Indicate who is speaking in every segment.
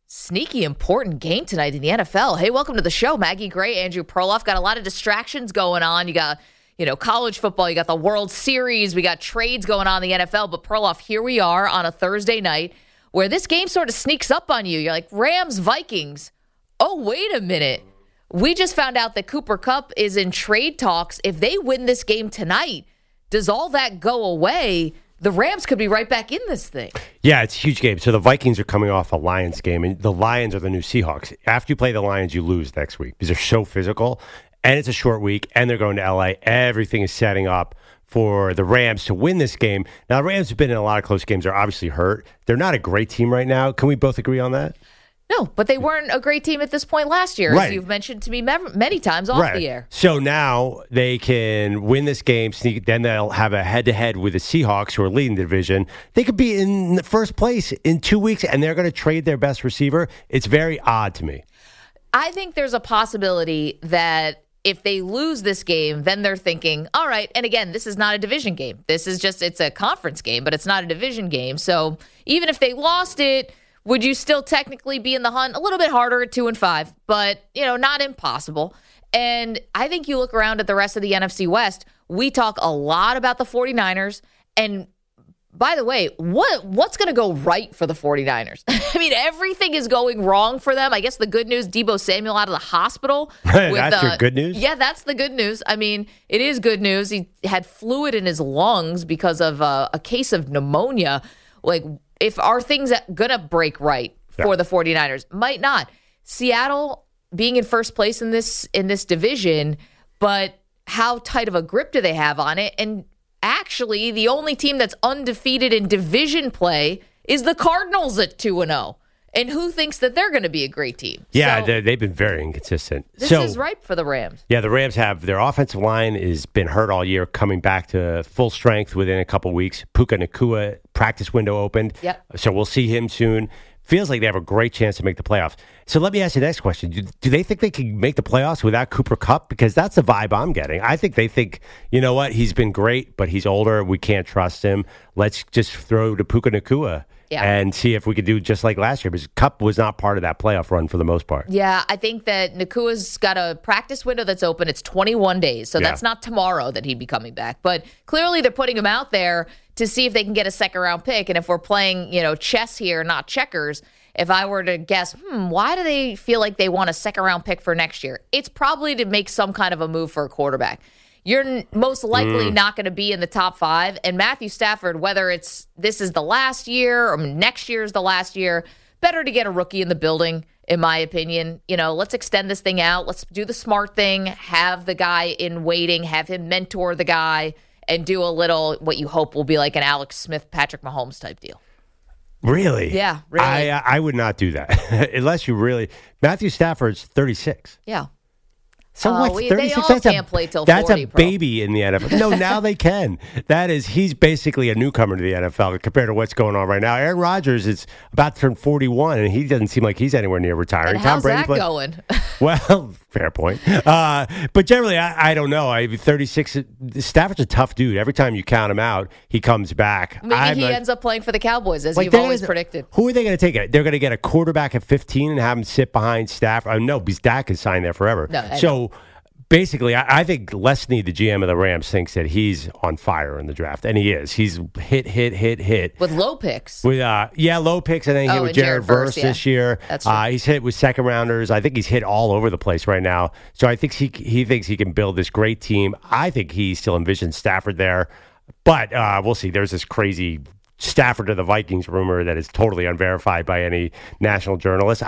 Speaker 1: Sneaky important game tonight in the NFL. Hey, welcome to the show. Maggie Gray, Andrew Perloff. Got a lot of distractions going on. You got, college football. You got the World Series. We got trades going on in the NFL. But Perloff, here we are on a Thursday night where this game sort of sneaks up on you. You're like, Rams, Vikings. Oh, wait a minute. We just found out that Cooper Kupp is in trade talks. If they win this game tonight, does all that go away? The Rams could be right back in this thing.
Speaker 2: Yeah, it's a huge game. So the Vikings are coming off a Lions game, and the Lions are the new Seahawks. After you play the Lions, you lose next week because they're so physical, and it's a short week, and they're going to L.A. Everything is setting up for the Rams to win this game. Now, the Rams have been in a lot of close games. They're obviously hurt. They're not a great team right now. Can we both agree on that?
Speaker 1: No, but they weren't a great team at this point last year, as you've mentioned to me many times off the air.
Speaker 2: So now they can win this game, then they'll have a head-to-head with the Seahawks, who are leading the division. They could be in the first place in 2 weeks, and they're going to trade their best receiver. It's very odd to me.
Speaker 1: I think there's a possibility that if they lose this game, then they're thinking, all right, and again, this is not a division game. It's a conference game, but it's not a division game. So even if they lost it, would you still technically be in the hunt? A little bit harder at 2-5, but, not impossible. And I think you look around at the rest of the NFC West, we talk a lot about the 49ers. And by the way, what's going to go right for the 49ers? I mean, everything is going wrong for them. I guess the good news, Deebo Samuel out of the hospital.
Speaker 2: That's your good news?
Speaker 1: Yeah, that's the good news. I mean, it is good news. He had fluid in his lungs because of a case of pneumonia. If are things going to break right for the 49ers? Might not. Seattle being in first place in this division, but how tight of a grip do they have on it? And actually, the only team that's undefeated in division play is the Cardinals at 2-0. And who thinks that they're going to be a great team?
Speaker 2: Yeah, they've been very inconsistent.
Speaker 1: This is ripe for the Rams.
Speaker 2: Yeah, the Rams have their offensive line has been hurt all year, coming back to full strength within a couple weeks. Puka Nacua practice window opened.
Speaker 1: Yep.
Speaker 2: So we'll see him soon. Feels like they have a great chance to make the playoffs. So let me ask you the next question. Do they think they can make the playoffs without Cooper Kupp? Because that's the vibe I'm getting. I think they think, you know what, he's been great, but he's older. We can't trust him. Let's just throw to Puka Nacua. Yeah. And see if we could do just like last year, because Kupp was not part of that playoff run for the most part.
Speaker 1: Yeah, I think that Nakua's got a practice window that's open. It's 21 days, so that's not tomorrow that he'd be coming back. But clearly they're putting him out there to see if they can get a second-round pick. And if we're playing, chess here, not checkers, if I were to guess, why do they feel like they want a second-round pick for next year? It's probably to make some kind of a move for a quarterback. You're most likely not going to be in the top 5. And Matthew Stafford, whether this is the last year or next year is the last year, better to get a rookie in the building, in my opinion. Let's extend this thing out. Let's do the smart thing, have the guy in waiting, have him mentor the guy, and do a little what you hope will be like an Alex Smith, Patrick Mahomes type deal.
Speaker 2: Really?
Speaker 1: Yeah, really.
Speaker 2: I would not do that unless you really. Matthew Stafford's 36.
Speaker 1: Yeah.
Speaker 2: So what's 36?
Speaker 1: They all can't play till 40,
Speaker 2: That's a baby in the NFL. No, now they can. He's basically a newcomer to the NFL compared to what's going on right now. Aaron Rodgers is about to turn 41, and he doesn't seem like he's anywhere near retiring.
Speaker 1: And how's that going?
Speaker 2: Well, fair point. But generally, I don't know. 36, Stafford's a tough dude. Every time you count him out, he comes back.
Speaker 1: Maybe he ends up playing for the Cowboys, as you've always predicted.
Speaker 2: Who are they going to take? They're going to get a quarterback at 15 and have him sit behind Stafford. No, because Dak is signed there forever. So basically, I think Lesney, the GM of the Rams, thinks that he's on fire in the draft, and he is. He's hit.
Speaker 1: With low picks.
Speaker 2: With low picks, and then he hit with Jared Verse this year.
Speaker 1: That's true.
Speaker 2: He's hit with second rounders. I think he's hit all over the place right now. So I think he thinks he can build this great team. I think he still envisions Stafford there, but we'll see. There's this crazy Stafford to the Vikings rumor that is totally unverified by any national journalist.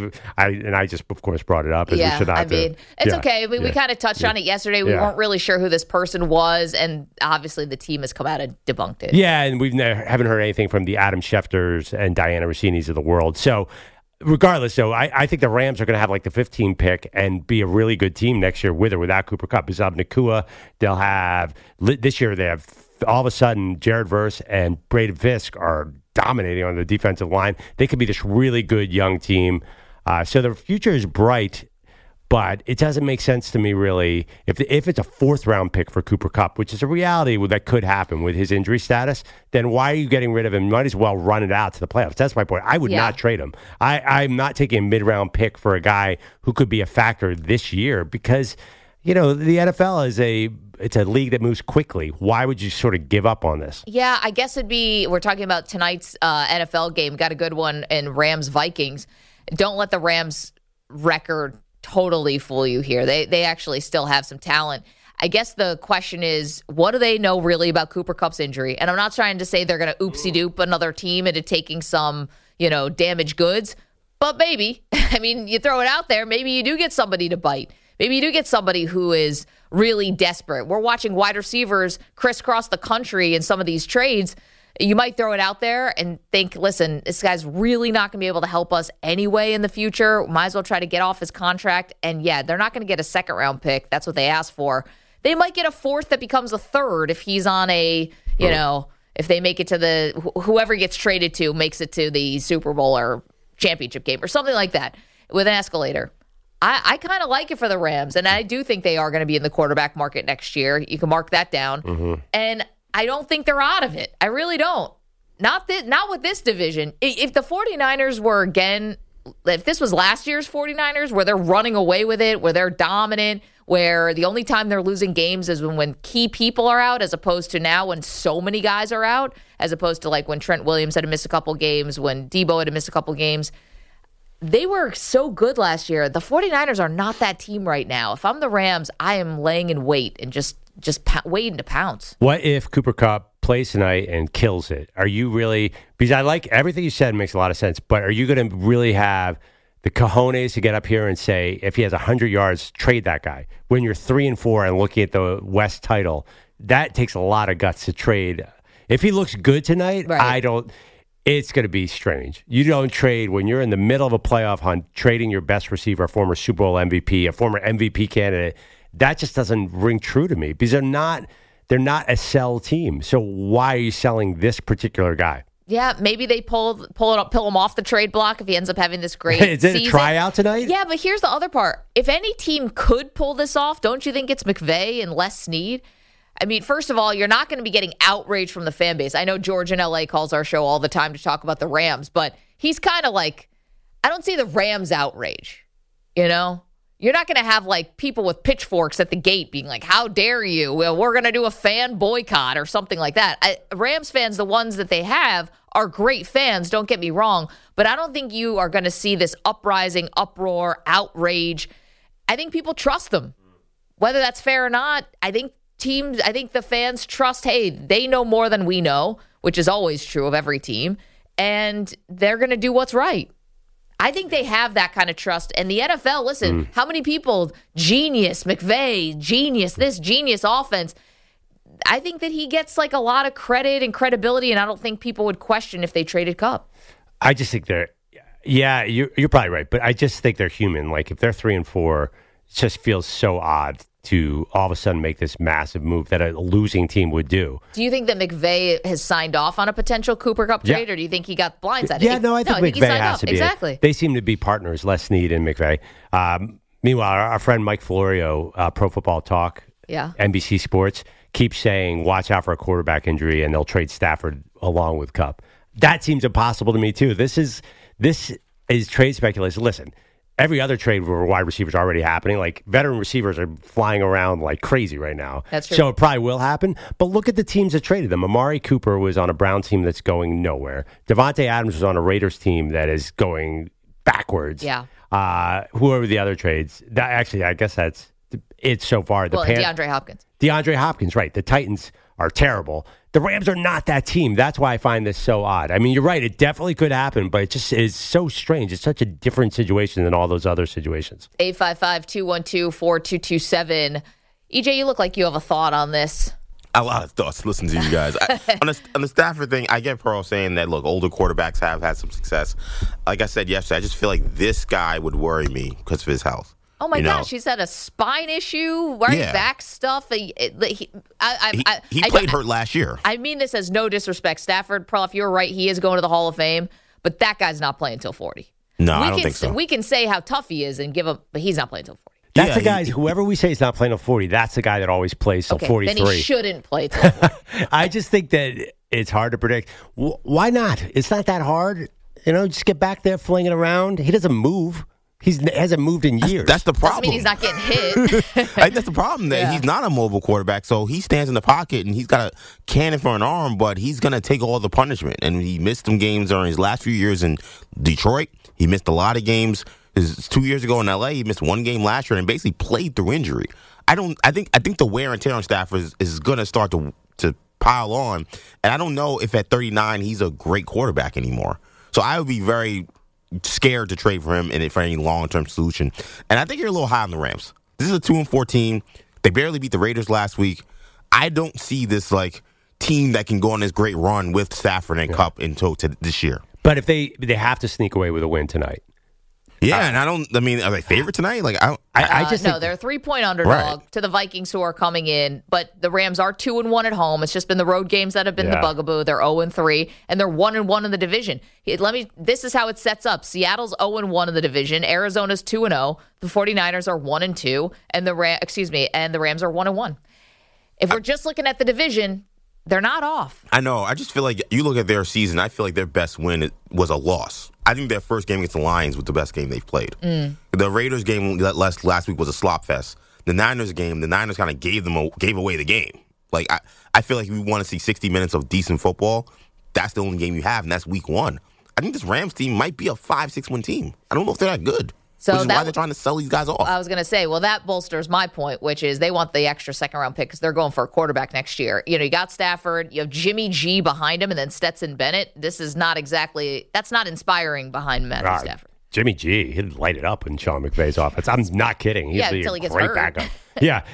Speaker 2: I just, of course, brought it up.
Speaker 1: Yeah, it's okay. We kind of touched on it yesterday. We weren't really sure who this person was, and obviously the team has come out and debunked it.
Speaker 2: Yeah, and haven't heard anything from the Adam Schefters and Diana Rossinis of the world. So regardless, though, I think the Rams are going to have like the 15 pick and be a really good team next year with or without Cooper Kupp. Because of Nacua, they'll have, this year they have, all of a sudden, Jared Verse and Braden Fisk are dominating on the defensive line. They could be this really good young team. So the future is bright. But it doesn't make sense to me, really, if it's a fourth-round pick for Cooper Kupp, which is a reality that could happen with his injury status, then why are you getting rid of him? You might as well run it out to the playoffs. That's my point. I would not trade him. I'm not taking a mid-round pick for a guy who could be a factor this year because, the NFL is it's a league that moves quickly. Why would you sort of give up on this?
Speaker 1: Yeah, I guess we're talking about tonight's NFL game. Got a good one in Rams-Vikings. Don't let the Rams record totally fool you here. They actually still have some talent. I guess the question is, what do they know really about Cooper Kupp's injury? And I'm not trying to say they're going to oopsie-doop another team into taking some, damaged goods, but maybe. I mean, you throw it out there, maybe you do get somebody to bite. Maybe you do get somebody who is really desperate. We're watching wide receivers crisscross the country in some of these trades. You might throw it out there and think, listen, this guy's really not going to be able to help us anyway in the future. Might as well try to get off his contract. And yeah, they're not going to get a second-round pick. That's what they asked for. They might get a fourth that becomes a third if he's on if they make it to whoever gets traded to makes it to the Super Bowl or championship game or something like that with an escalator. I kind of like it for the Rams, and I do think they are going to be in the quarterback market next year. You can mark that down. Mm-hmm. And I don't think they're out of it. I really don't. Not with this division. If the 49ers were, again, if this was last year's 49ers, where they're running away with it, where they're dominant, where the only time they're losing games is when key people are out, as opposed to now when so many guys are out, as opposed to like when Trent Williams had to miss a couple games, when Debo had to miss a couple games. They were so good last year. The 49ers are not that team right now. If I'm the Rams, I am laying in wait and just waiting to pounce.
Speaker 2: What if Cooper Kupp plays tonight and kills it? Are you really, because I like everything you said, makes a lot of sense, but are you going to really have the cojones to get up here and say, if he has 100 yards, trade that guy? When you're 3-4 and looking at the West title, that takes a lot of guts to trade. If he looks good tonight, right. It's going to be strange. You don't trade when you're in the middle of a playoff hunt, trading your best receiver, a former Super Bowl MVP, a former MVP candidate. That just doesn't ring true to me because they're not a sell team. So why are you selling this particular guy?
Speaker 1: Yeah, maybe they pull him off the trade block if he ends up having this great
Speaker 2: Is it
Speaker 1: season.
Speaker 2: A tryout tonight?
Speaker 1: Yeah, but here's the other part. If any team could pull this off, don't you think it's McVay and Les Snead? I mean, first of all, you're not going to be getting outrage from the fan base. I know George in LA calls our show all the time to talk about the Rams, but he's kind of like, I don't see the Rams outrage, You're not going to have like people with pitchforks at the gate being like, how dare you? Well, we're going to do a fan boycott or something like that. Rams fans, the ones that they have, are great fans, don't get me wrong, but I don't think you are going to see this uprising, uproar, outrage. I think people trust them. Whether that's fair or not, I think the fans trust, hey, they know more than we know, which is always true of every team, and they're going to do what's right. I think they have that kind of trust. And the NFL, listen, how many people, genius, McVay, genius, this genius offense. I think that he gets like a lot of credit and credibility, and I don't think people would question if they traded Kupp.
Speaker 2: I just think you're probably right, but I just think they're human. Like if they're 3-4, it just feels so odd to all of a sudden make this massive move that a losing team would do.
Speaker 1: Do you think that McVay has signed off on a potential Cooper Kupp trade, or do you think he got blindsided?
Speaker 2: I think McVay has to be.
Speaker 1: Exactly.
Speaker 2: They seem to be partners, Les Snead and McVay. Meanwhile, our friend Mike Florio, Pro Football Talk, NBC Sports, keeps saying, watch out for a quarterback injury, and they'll trade Stafford along with Kupp. That seems impossible to me, too. This is trade speculation. Listen, every other trade where wide receivers are already happening. Like veteran receivers are flying around like crazy right now.
Speaker 1: That's true.
Speaker 2: So it probably will happen. But look at the teams that traded them. Amari Cooper was on a Browns team that's going nowhere. Devontae Adams was on a Raiders team that is going backwards.
Speaker 1: Yeah.
Speaker 2: Whoever the other trades. I guess that's it so far.
Speaker 1: DeAndre Hopkins.
Speaker 2: DeAndre Hopkins, right. The Titans are terrible. The Rams are not that team. That's why I find this so odd. I mean, you're right. It definitely could happen, but it just is so strange. It's such a different situation than all those other situations.
Speaker 1: 855-212-4227. EJ, you look like you have a thought on this.
Speaker 3: A lot of thoughts listening to you guys. On the Stafford thing, I get Pearl saying that, look, older quarterbacks have had some success. Like I said yesterday, I just feel like this guy would worry me because of his health.
Speaker 1: Oh, my gosh. He's had a spine issue, back stuff. He
Speaker 3: played hurt last year.
Speaker 1: I mean this as no disrespect. Stafford, Prof, you're right. He is going to the Hall of Fame, but that guy's not playing until 40.
Speaker 3: No, I don't think so.
Speaker 1: We can say how tough he is and give up, but he's not playing until 40.
Speaker 2: That's
Speaker 3: Yeah,
Speaker 2: the guys, whoever we say is not playing till 40, that's the guy that always plays till
Speaker 1: Okay,
Speaker 2: 43.
Speaker 1: then he shouldn't play till 40.
Speaker 2: I just think that it's hard to predict. Why not? It's not that hard. Just get back there, fling it around. He doesn't move. He hasn't moved in years.
Speaker 3: That's the
Speaker 1: Doesn't
Speaker 3: problem.
Speaker 1: mean he's not getting hit.
Speaker 3: I think that's the problem. That
Speaker 1: Yeah.
Speaker 3: he's not a mobile quarterback, so he stands in the pocket and he's got a cannon for an arm, but he's going to take all the punishment. And he missed some games during his last few years in Detroit. He missed a lot of games. 2 years ago in L.A., he missed one game last year and basically played through injury. I think the wear and tear on Stafford is going to start to pile on, and I don't know if at 39 he's a great quarterback anymore. So I would be very scared to trade for him and for any long-term solution. And I think you're a little high on the Rams. This is a 2-4 team. They barely beat the Raiders last week. I don't see this team that can go on this great run with Stafford and Kupp until this year.
Speaker 2: But if they have to sneak away with a win tonight.
Speaker 3: Yeah, and are they favorite tonight?
Speaker 2: I just
Speaker 1: no,
Speaker 2: think
Speaker 1: they're a 3-point underdog
Speaker 3: Right.
Speaker 1: to the Vikings who are coming in, but the Rams are 2-1 at home. It's just been the road games that have been the bugaboo. They're 0-3, and they're 1-1 in the division. This is how it sets up. Seattle's 0-1 in the division. Arizona's 2-0. The 49ers are 1-2, and the Rams are 1-1. If we're just looking at the division, they're not off.
Speaker 3: I know. I just feel like you look at their season, I feel like their best win was a loss. I think their first game against the Lions was the best game they've played. The Raiders game last week was a slop fest. The Niners game, the Niners kind of gave away the game. I feel like if you want to see 60 minutes of decent football, that's the only game you have, and that's week 1. I think this Rams team might be a 5-6 win team. I don't know if they're that good.
Speaker 1: So
Speaker 3: which is why they're trying to sell these guys off.
Speaker 1: I was going to say, well, that bolsters my point, which is they want the extra second-round pick because they're going for a quarterback next year. You got Stafford, you have Jimmy G behind him, and then Stetson Bennett. This is that's not inspiring behind Matthew Stafford.
Speaker 2: Jimmy G, he'd light it up in Sean McVay's offense. I'm not kidding. He's
Speaker 1: until he gets
Speaker 2: great
Speaker 1: hurt.
Speaker 2: backup. Yeah.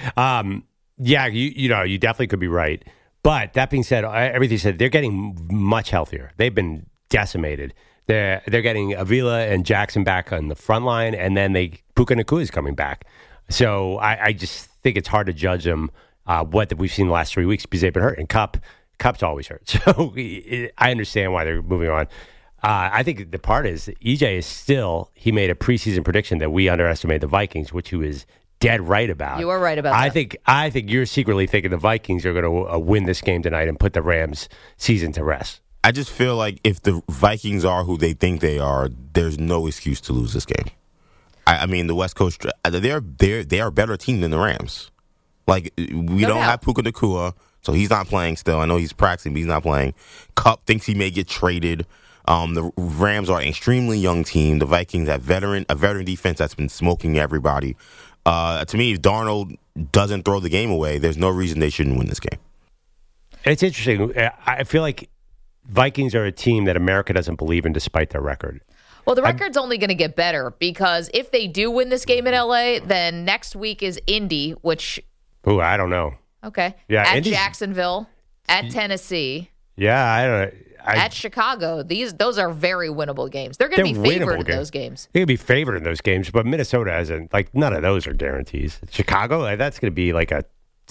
Speaker 2: You definitely could be right. But that being said, everything you said, they're getting much healthier. They've been decimated. They're getting Avila and Jackson back on the front line, and then Puka Nacua is coming back. So I just think it's hard to judge them what we've seen the last 3 weeks because they've been hurt. And Kupp's always hurt. So I understand why they're moving on. I think the part is EJ is still, he made a preseason prediction that we underestimated the Vikings, which he was dead right about.
Speaker 1: You were right about that.
Speaker 2: I think you're secretly thinking the Vikings are going to win this game tonight and put the Rams season to rest.
Speaker 3: I just feel like if the Vikings are who they think they are, there's no excuse to lose this game. I mean, the West Coast, they are a better team than the Rams. We don't have Puka Nacua, so he's not playing still. I know he's practicing, but he's not playing. Kupp thinks he may get traded. The Rams are an extremely young team. The Vikings have a veteran defense that's been smoking everybody. To me, if Darnold doesn't throw the game away, there's no reason they shouldn't win this game.
Speaker 2: It's interesting. I feel like Vikings are a team that America doesn't believe in despite their record.
Speaker 1: Well, the record's only going to get better because if they do win this game in L.A., then next week is Indy, which...
Speaker 2: Ooh, I don't know.
Speaker 1: Okay.
Speaker 2: Yeah,
Speaker 1: at
Speaker 2: Indy's...
Speaker 1: Jacksonville, at Tennessee.
Speaker 2: Yeah, I don't know.
Speaker 1: At Chicago. Those are very winnable games. They're going to be favored in those games.
Speaker 2: They could be favored in those games, but Minnesota hasn't. None of those are guarantees. Chicago, that's going to be like a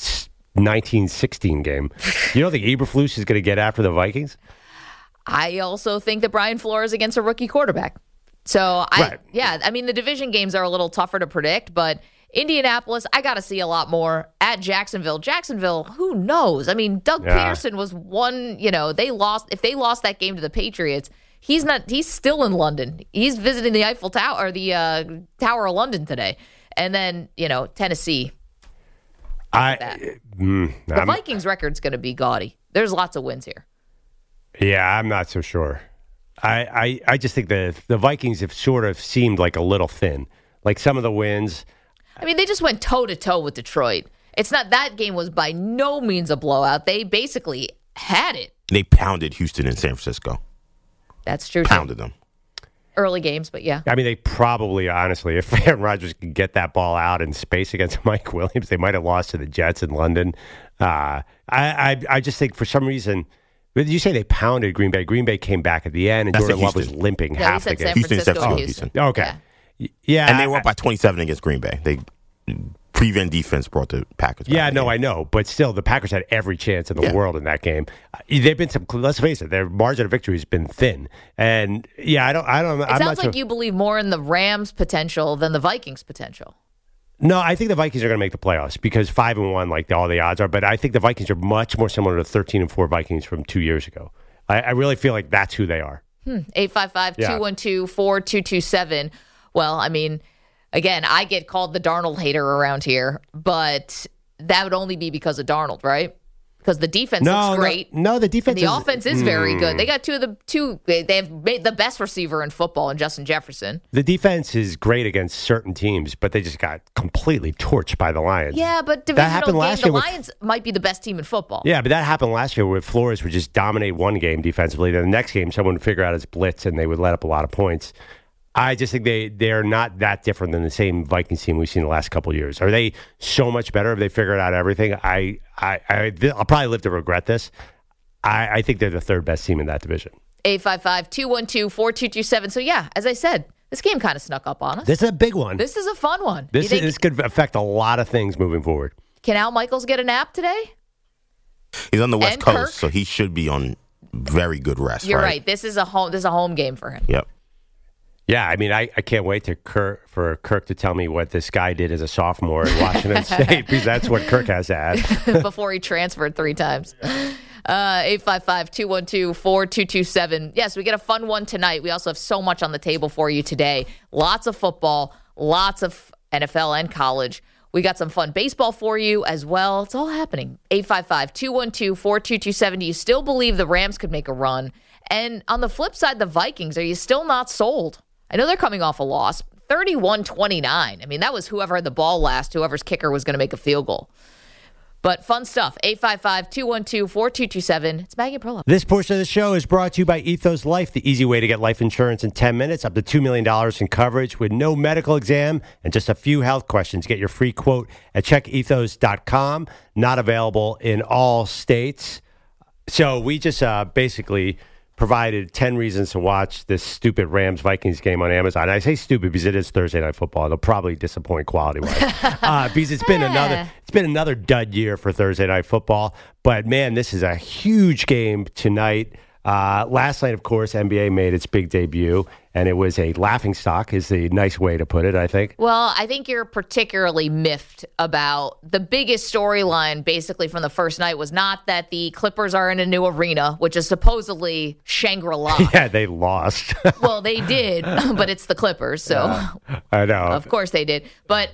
Speaker 2: 1916 game. You don't think Eberflus is going to get after the Vikings?
Speaker 1: I also think that Brian Flores against a rookie quarterback. So, the division games are a little tougher to predict, but Indianapolis, I got to see a lot more. At Jacksonville, who knows? I mean, Doug Peterson was one, they lost. If they lost that game to the Patriots, he's still in London. He's visiting the Eiffel Tower or the Tower of London today. And then, Tennessee. The Vikings record's going to be gaudy. There's lots of wins here.
Speaker 2: Yeah, I'm not so sure. I just think the Vikings have sort of seemed like a little thin. Like some of the wins.
Speaker 1: I mean, they just went toe-to-toe with Detroit. It's not, that game was by no means a blowout. They basically had it.
Speaker 3: They pounded Houston and San Francisco.
Speaker 1: That's true.
Speaker 3: Pounded them.
Speaker 1: Early games, but yeah.
Speaker 2: I mean, they probably, honestly, if Aaron Rodgers could get that ball out in space against Mike Williams, they might have lost to the Jets in London. I just think for some reason, did you say they pounded Green Bay? Green Bay came back at the end, and Jordan Love was limping half the game.
Speaker 1: San Francisco and Houston.
Speaker 2: Okay. Yeah.
Speaker 3: And they won by 27 against Green Bay. They prevent defense brought the Packers back.
Speaker 2: Yeah, no, I know. But still, the Packers had every chance in the world in that game. They've been let's face it, their margin of victory has been thin. And yeah, I don't.
Speaker 1: It sounds like you believe more in the Rams' potential than the Vikings' potential.
Speaker 2: No, I think the Vikings are going to make the playoffs because 5-1, like all the odds are. But I think the Vikings are much more similar to 13-4 Vikings from 2 years ago. I really feel like that's who they are.
Speaker 1: 855-212-4227. Well, I mean, again, I get called the Darnold hater around here, but that would only be because of Darnold, right? Because the defense looks great.
Speaker 2: No, the defense
Speaker 1: and the offense is very good. They got they have made the best receiver in football in Justin Jefferson.
Speaker 2: The defense is great against certain teams, but they just got completely torched by the Lions.
Speaker 1: Yeah, but divisional game, the Lions might be the best team in football.
Speaker 2: Yeah, but that happened last year where Flores would just dominate one game defensively. Then the next game, someone would figure out his blitz, and they would let up a lot of points. I just think they're not that different than the same Vikings team we've seen the last couple of years. Are they so much better? Have they figured out everything? I'll probably live to regret this. I think they're the third best team in that division.
Speaker 1: 855-212-4227. So, yeah, as I said, this game kind of snuck up on us.
Speaker 2: This is a big one.
Speaker 1: This is a fun one.
Speaker 2: This could affect a lot of things moving forward.
Speaker 1: Can Al Michaels get a nap today?
Speaker 3: He's on the West Coast, so he should be on very good rest.
Speaker 1: You're right. This is a home game for him.
Speaker 3: Yep.
Speaker 2: Yeah, I mean, I can't wait for Kirk to tell me what this guy did as a sophomore at Washington State, because that's what Kirk has to add.
Speaker 1: Before he transferred 3 times. 855-212-4227. Yes, we get a fun one tonight. We also have so much on the table for you today. Lots of football, lots of NFL and college. We got some fun baseball for you as well. It's all happening. 855-212-4227. Do you still believe the Rams could make a run? And on the flip side, the Vikings, are you still not sold? I know they're coming off a loss, 31-29. I mean, that was whoever had the ball last, whoever's kicker was going to make a field goal. But fun stuff. 855-212-4227. It's Maggie Perlow.
Speaker 2: This portion of the show is brought to you by Ethos Life, the easy way to get life insurance in 10 minutes, up to $2 million in coverage with no medical exam and just a few health questions. Get your free quote at checkethos.com. Not available in all states. So we just basically provided 10 reasons to watch this stupid Rams-Vikings game on Amazon. I say stupid because it is Thursday Night Football. It'll probably disappoint quality-wise because it's been another dud year for Thursday Night Football. But, man, this is a huge game tonight. Last night, of course, NBA made its big debut, and it was a laughingstock is the nice way to put it, I think.
Speaker 1: Well, I think you're particularly miffed about the biggest storyline basically from the first night was not that the Clippers are in a new arena, which is supposedly Shangri-La.
Speaker 2: Yeah, they lost.
Speaker 1: Well, they did, but it's the Clippers, so
Speaker 2: I know.
Speaker 1: Of course they did. But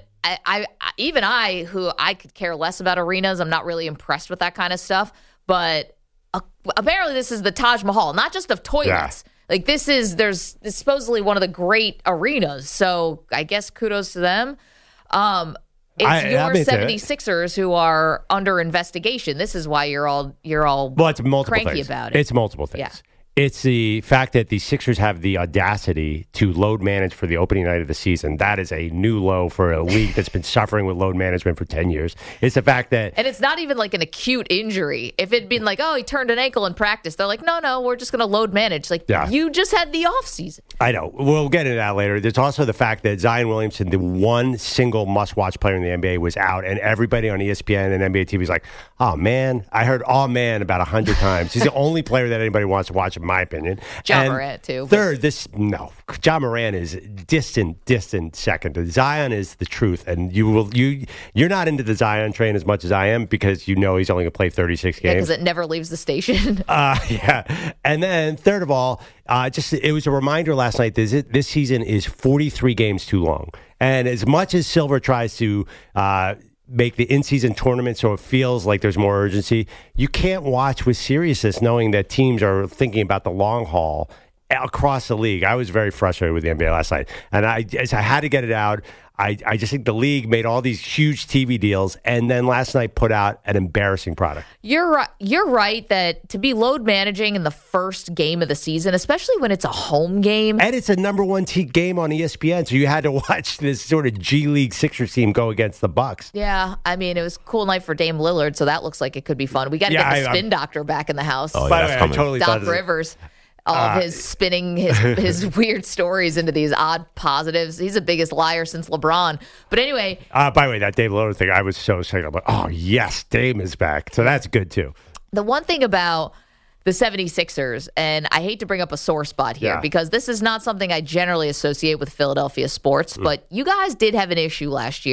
Speaker 1: I, who I could care less about arenas, I'm not really impressed with that kind of stuff, but apparently this is the Taj Mahal, not just of toilets. Yeah. Like this is supposedly one of the great arenas. So I guess kudos to them. It's your 76ers who are under investigation. This is why you're all
Speaker 2: it's multiple
Speaker 1: cranky
Speaker 2: things.
Speaker 1: About it.
Speaker 2: It's multiple things.
Speaker 1: Yeah.
Speaker 2: It's the fact that the Sixers have the audacity to load manage for the opening night of the season. That is a new low for a league that's been suffering with load management for 10 years. It's the fact that...
Speaker 1: And it's not even like an acute injury. If it'd been like, oh, he turned an ankle in practice, they're like, no, we're just going to load manage. Like, You just had the offseason.
Speaker 2: I know. We'll get into that later. There's also the fact that Zion Williamson, the one single must-watch player in the NBA, was out, and everybody on ESPN and NBA TV is like, oh, man. I heard "oh, man" about 100 times. He's the only player that anybody wants to watch, in my opinion.
Speaker 1: Ja Morant, too.
Speaker 2: Third, Ja Morant is distant second. Zion is the truth, and you're not into the Zion train as much as I am because you know he's only going to play 36 games.
Speaker 1: Because it never leaves the station.
Speaker 2: Yeah. And then third of all, it was a reminder last night that this season is 43 games too long. And as much as Silver tries to make the in-season tournament so it feels like there's more urgency, you can't watch with seriousness knowing that teams are thinking about the long haul across the league. I was very frustrated with the NBA last night, and I had to get it out. I just think the league made all these huge TV deals and then last night put out an embarrassing product.
Speaker 1: You're right that to be load managing in the first game of the season, especially when it's a home game.
Speaker 2: And it's a number one game on ESPN, so you had to watch this sort of G League Sixers team go against the Bucks.
Speaker 1: Yeah, I mean, it was a cool night for Dame Lillard, so that looks like it could be fun. We got to get the spin doctor back in the house.
Speaker 3: Oh,
Speaker 2: by the way, I totally
Speaker 1: Doc Rivers. All of his spinning his weird stories into these odd positives. He's the biggest liar since LeBron. But anyway.
Speaker 2: By the way, that Dave Lillard thing, I was so sick. I'm like, oh, yes, Dame is back. So that's good, too.
Speaker 1: The one thing about the 76ers, and I hate to bring up a sore spot here because this is not something I generally associate with Philadelphia sports, but you guys did have an issue last year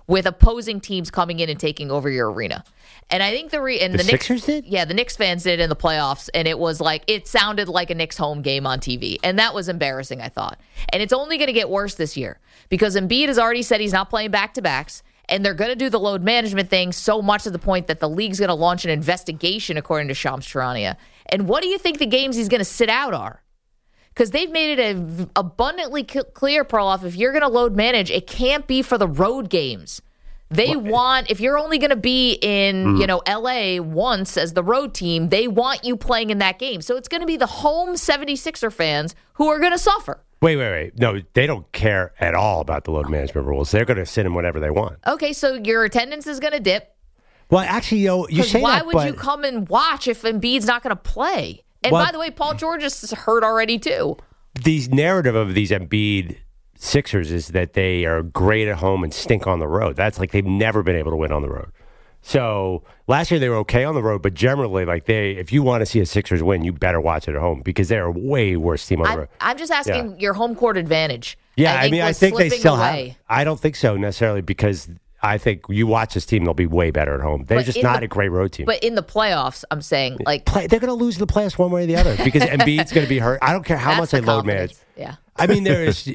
Speaker 1: with opposing teams coming in and taking over your arena. And I think the Knicks,
Speaker 2: Sixers did?
Speaker 1: Yeah, the Knicks fans did in the playoffs, and it sounded like a Knicks home game on TV. And that was embarrassing, I thought. And it's only going to get worse this year because Embiid has already said he's not playing back-to-backs. And they're going to do the load management thing so much to the point that the league's going to launch an investigation, according to Shams Charania. And what do you think the games he's going to sit out are? Because they've made it abundantly clear, Perloff, if you're going to load manage, it can't be for the road games. If you're only going to be in, LA once as the road team, they want you playing in that game. So it's going to be the home 76er fans who are going to suffer.
Speaker 2: Wait. No, they don't care at all about the load management rules. They're going to sit in whatever they want.
Speaker 1: Okay, so your attendance is going to dip.
Speaker 2: Well, actually, you say
Speaker 1: why
Speaker 2: that,
Speaker 1: would you come and watch if Embiid's not going to play? And by the way, Paul George is hurt already, too.
Speaker 2: The narrative of these Embiid Sixers is that they are great at home and stink on the road. That's like they've never been able to win on the road. So last year they were okay on the road, but generally, if you want to see a Sixers win, you better watch it at home because they're a way worse team on the road.
Speaker 1: I'm just asking your home court advantage.
Speaker 2: Yeah, I think they still have. I don't think so necessarily because I think you watch this team, they'll be way better at home. They're just not a great road team.
Speaker 1: But in the playoffs, I'm saying
Speaker 2: they're going to lose the playoffs one way or the other because Embiid's going to be hurt. I don't care how much they load manage.
Speaker 1: Yeah,
Speaker 2: I mean there is.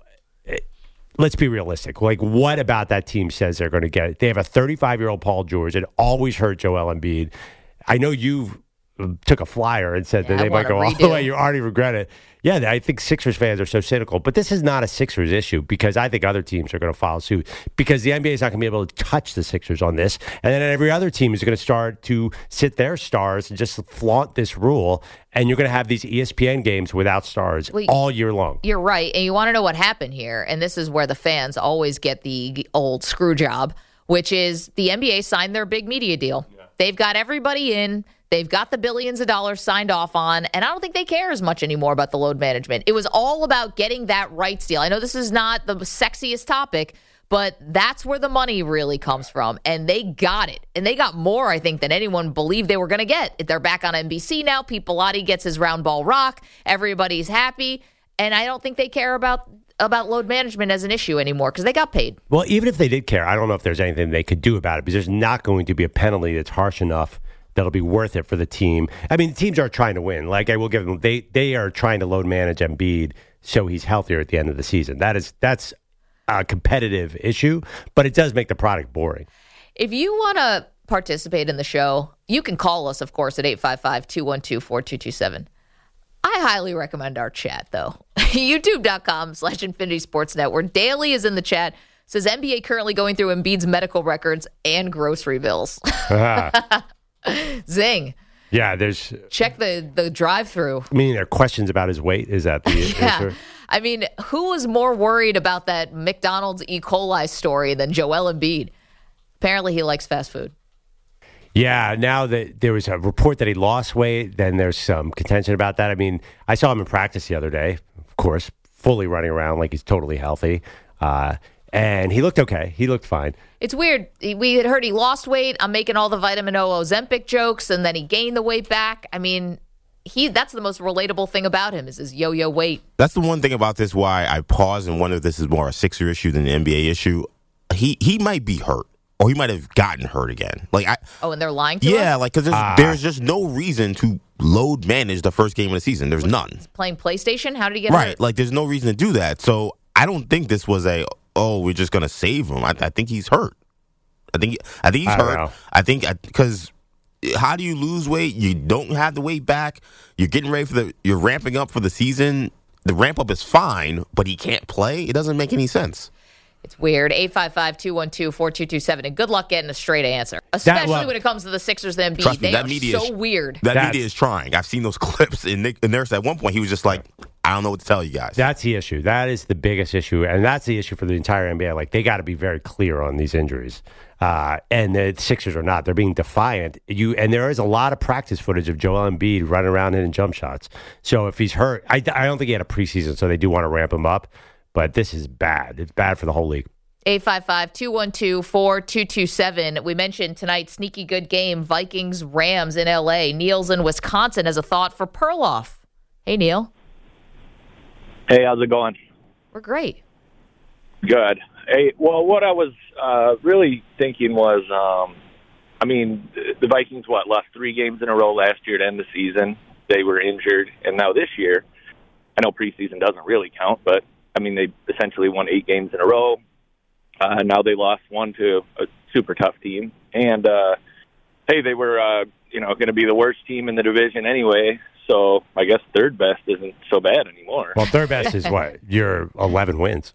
Speaker 2: Let's be realistic. What about that team says they're going to get it? They have a 35-year-old Paul George that always hurt Joel Embiid. I know you took a flyer and said that they might go all the way. You already regret it. Yeah, I think Sixers fans are so cynical. But this is not a Sixers issue because I think other teams are going to follow suit because the NBA is not going to be able to touch the Sixers on this. And then every other team is going to start to sit their stars and just flaunt this rule. And you're going to have these ESPN games without stars all year long.
Speaker 1: You're right. And you want to know what happened here. And this is where the fans always get the old screw job, which is the NBA signed their big media deal. Yeah. They've got everybody in. They've got the billions of dollars signed off on, and I don't think they care as much anymore about the load management. It was all about getting that rights deal. I know this is not the sexiest topic, but that's where the money really comes from, and they got it. And they got more, I think, than anyone believed they were going to get. They're back on NBC now. Pete Pilati gets his round ball rock. Everybody's happy, and I don't think they care about load management as an issue anymore because they got paid.
Speaker 2: Well, even if they did care, I don't know if there's anything they could do about it because there's not going to be a penalty that's harsh enough that'll be worth it for the team. I mean, the teams are trying to win. I will give them, they are trying to load manage Embiid so he's healthier at the end of the season. That's a competitive issue, but it does make the product boring.
Speaker 1: If you want to participate in the show, you can call us, of course, at 855-212-4227. I highly recommend our chat, though. YouTube.com/Infinity Sports Net, where Daly is in the chat. Says NBA currently going through Embiid's medical records and grocery bills. Zing.
Speaker 2: Yeah, there's...
Speaker 1: Check the drive-through.
Speaker 2: I mean, there are questions about his weight. Is that the answer?
Speaker 1: I mean, who was more worried about that McDonald's E. coli story than Joel Embiid? Apparently, he likes fast food.
Speaker 2: Yeah, now that there was a report that he lost weight, then there's some contention about that. I mean, I saw him in practice the other day, of course, fully running around like he's totally healthy. And he looked okay. He looked fine.
Speaker 1: It's weird. We had heard he lost weight. I'm making all the vitamin O Ozempic jokes, and then he gained the weight back. I mean, that's the most relatable thing about him is his yo-yo weight.
Speaker 3: That's the one thing about this why I pause and wonder if this is more a Sixer issue than an NBA issue. He might be hurt, or he might have gotten hurt again.
Speaker 1: And they're lying to us?
Speaker 3: Yeah, because there's just no reason to load manage the first game of the season. There's none. He's
Speaker 1: playing PlayStation? How did he get hurt?
Speaker 3: Right, there's no reason to do that. So I don't think this was we're just going to save him. I think he's hurt. I think he's hurt.
Speaker 2: Know.
Speaker 3: I think because how do you lose weight? You don't have the weight back. You're getting ready you're ramping up for the season. The ramp up is fine, but he can't play. It doesn't make any sense.
Speaker 1: It's weird. 855-212-4227. And good luck getting a straight answer, especially when it comes to the Sixers and Embiid. They are so weird.
Speaker 3: That media is trying. I've seen those clips. And Nurse at one point, he was just like, I don't know what to tell you guys.
Speaker 2: That's the issue. That is the biggest issue. And that's the issue for the entire NBA. They got to be very clear on these injuries. And the Sixers are not. They're being defiant. And there is a lot of practice footage of Joel Embiid running around hitting jump shots. So if he's hurt, I don't think he had a preseason, so they do want to ramp him up. But this is bad. It's bad for the whole league.
Speaker 1: 855-212-4227. We mentioned tonight, sneaky good game, Vikings-Rams in L.A. Neil's in Wisconsin has a thought for Perloff. Hey, Neil.
Speaker 4: Hey, how's it going?
Speaker 1: We're great.
Speaker 4: Good. Hey, well, what I was really thinking was, the Vikings, lost 3 games in a row last year to end the season. They were injured, and now this year, I know preseason doesn't really count, but, they essentially won 8 games in a row. Now they lost 1 to a super tough team. And, they were, going to be the worst team in the division anyway, so I guess third best isn't so bad anymore.
Speaker 2: Well, third best is what? Your 11 wins.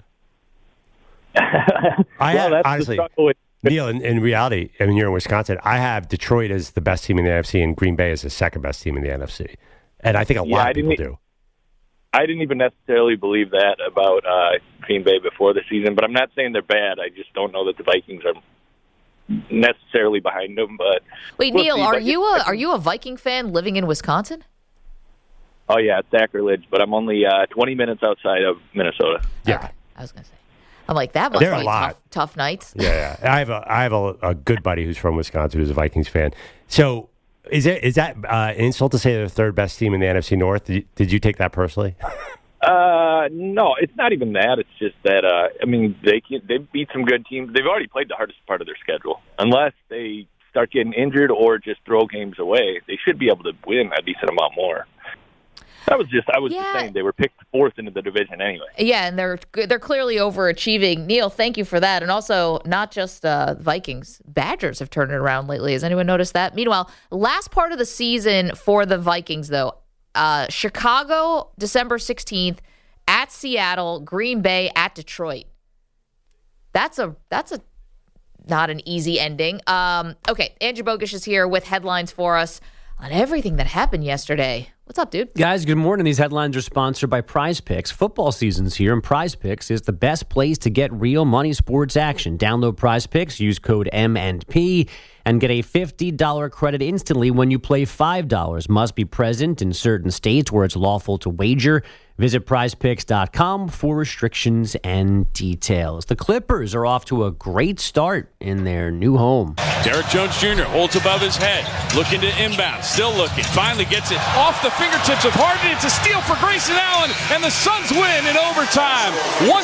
Speaker 2: Honestly, Neil, in reality, you're in Wisconsin. I have Detroit as the best team in the NFC and Green Bay as the second best team in the NFC. And I think a lot of people do.
Speaker 4: I didn't even necessarily believe that about Green Bay before the season, but I'm not saying they're bad. I just don't know that the Vikings are necessarily behind them. But
Speaker 1: wait, Neil, are you a Viking fan living in Wisconsin?
Speaker 4: Oh yeah, it's sacrilege, but I'm only 20 minutes outside of Minnesota.
Speaker 2: Yeah,
Speaker 1: okay. I was going to say. I'm like, that must be tough nights.
Speaker 2: Yeah. I have a good buddy who's from Wisconsin who's a Vikings fan. So is that an insult to say they're the third best team in the NFC North? Did you take that personally?
Speaker 4: No, it's not even that. It's just that they beat some good teams. They've already played the hardest part of their schedule. Unless they start getting injured or just throw games away, they should be able to win a decent amount more. I was just saying they were picked 4th into the division anyway.
Speaker 1: Yeah, and they're clearly overachieving. Neil, thank you for that. And also, not just Vikings, Badgers have turned it around lately. Has anyone noticed that? Meanwhile, last part of the season for the Vikings, though, Chicago, December 16th, at Seattle, Green Bay, at Detroit. That's a not an easy ending. Okay, Andrew Bogusch is here with headlines for us on everything that happened yesterday. What's up, dude?
Speaker 5: Guys, good morning. These headlines are sponsored by Prize Picks. Football season's here, and Prize Picks is the best place to get real money sports action. Download Prize Picks, use code M&P, and get a $50 credit instantly when you play $5. Must be present in certain states where it's lawful to wager. Visit prizepicks.com for restrictions and details. The Clippers are off to a great start in their new home.
Speaker 6: Derek Jones Jr. holds above his head, looking to inbound, still looking, finally gets it off the fingertips of Harden. It's a steal for Grayson Allen, and the Suns win in overtime.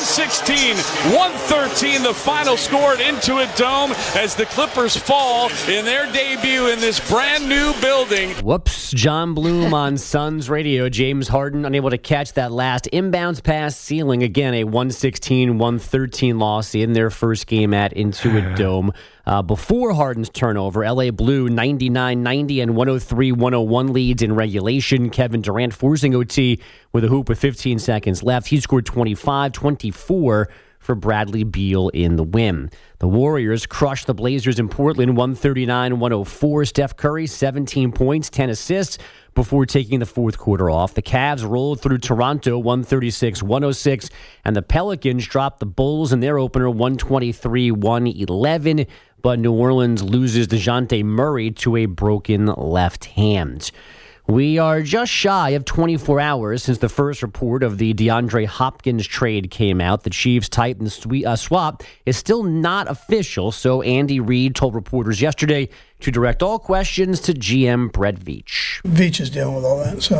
Speaker 6: 116-113, the final scored into a dome as the Clippers fall in their debut in this brand new building.
Speaker 5: Whoops, John Bloom on Suns radio. James Harden unable to catch that last inbounds pass, sealing again a 116-113 loss in their first game at Intuit Dome. Before Harden's turnover, L.A. blew 99-90 and 103-101 leads in regulation. Kevin Durant forcing OT with a hoop with 15 seconds left. He scored 25-24 for Bradley Beal in the win. The Warriors crushed the Blazers in Portland 139-104. Steph Curry, 17 points, 10 assists before taking the fourth quarter off. The Cavs rolled through Toronto 136-106, and the Pelicans dropped the Bulls in their opener 123-111, but New Orleans loses DeJounte Murray to a broken left hand. We are just shy of 24 hours since the first report of the DeAndre Hopkins trade came out. The Chiefs-Titans swap is still not official, so Andy Reid told reporters yesterday to direct all questions to GM Brett Veach.
Speaker 7: Veach is dealing with all that, so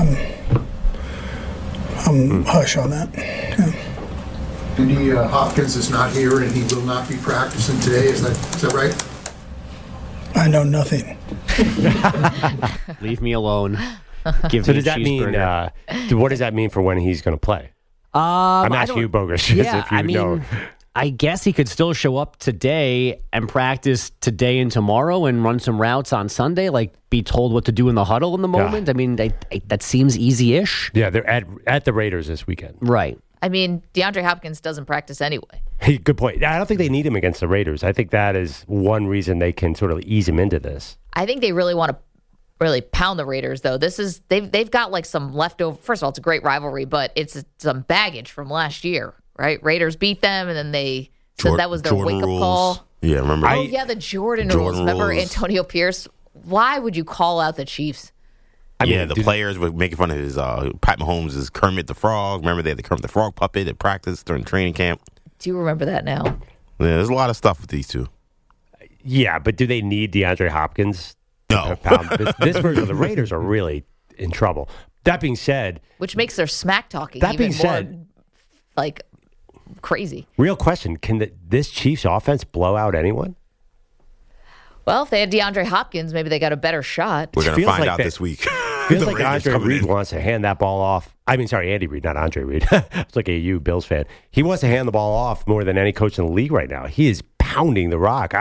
Speaker 7: I'm hush on that. Yeah.
Speaker 8: And Hopkins is not here, and he will not be practicing today. Is that right?
Speaker 7: I know nothing.
Speaker 5: Leave me alone. Give
Speaker 2: so
Speaker 5: me
Speaker 2: does that mean? What does that mean for when he's going to play? I'm asking you, Bogusch.
Speaker 5: Yeah,
Speaker 2: if you know.
Speaker 5: I guess he could still show up today and practice today and tomorrow and run some routes on Sunday, like be told what to do in the huddle in the moment. I mean, that seems easy-ish.
Speaker 2: Yeah, they're at the Raiders this weekend.
Speaker 5: Right.
Speaker 1: I mean, DeAndre Hopkins doesn't practice anyway.
Speaker 2: Hey, good point. I don't think they need him against the Raiders. I think that is one reason they can sort of ease him into this.
Speaker 1: I think they really want to really pound the Raiders, though. They've got like some leftover. First of all, it's a great rivalry, but it's some baggage from last year, right? Raiders beat them, and then they said that was their wake-up call.
Speaker 3: Yeah, remember?
Speaker 1: The Jordan rules. Remember Antonio Pierce? Why would you call out the Chiefs?
Speaker 3: The players were making fun of his Pat Mahomes' Kermit the Frog. Remember they had the Kermit the Frog puppet at practice during training camp?
Speaker 1: Do you remember that now?
Speaker 3: Yeah, there's a lot of stuff with these two.
Speaker 2: Yeah, but do they need DeAndre Hopkins?
Speaker 3: No.
Speaker 2: This version of the Raiders are really in trouble. That being said...
Speaker 1: Which makes their smack talking even more, like, crazy.
Speaker 2: Real question: can this Chiefs offense blow out anyone?
Speaker 1: Well, if they had DeAndre Hopkins, maybe they got a better shot.
Speaker 3: We're going to
Speaker 2: Feels
Speaker 3: find
Speaker 2: like
Speaker 3: out
Speaker 2: that-
Speaker 3: this week.
Speaker 2: Feels
Speaker 3: The
Speaker 2: like
Speaker 3: Raiders
Speaker 2: Andre
Speaker 3: coming
Speaker 2: Reed
Speaker 3: in.
Speaker 2: wants to hand that ball off. I mean, sorry, Andy Reid, not Andre Reid. It's like a Bills fan. He wants to hand the ball off more than any coach in the league right now. He is pounding the rock.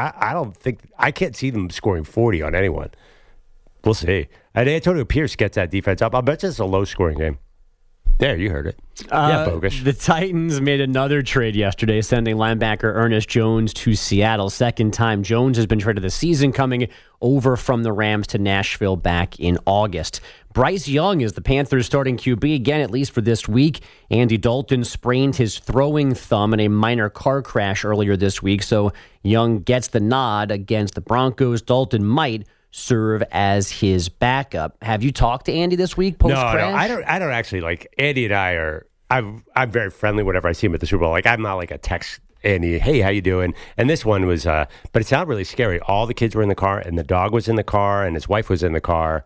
Speaker 2: I can't see them scoring 40 on anyone. We'll see. And Antonio Pierce gets that defense up. I'll bet you it's a low-scoring game. There, you heard it. Yeah, Bogusch.
Speaker 5: The Titans made another trade yesterday, sending linebacker Ernest Jones to Seattle. Second time Jones has been traded this season, coming over from the Rams to Nashville back in August. Bryce Young is the Panthers' starting QB again, at least for this week. Andy Dalton sprained his throwing thumb in a minor car crash earlier this week, so Young gets the nod against the Broncos. Dalton might serve as his backup. Have you talked to Andy this week post-crash?
Speaker 2: No, I don't actually like. Andy and I are. I'm very friendly whenever I see him at the Super Bowl. Like, I'm not like a text Andy, hey, how you doing? And this one was, but it sounded really scary. All the kids were in the car, and the dog was in the car, and his wife was in the car.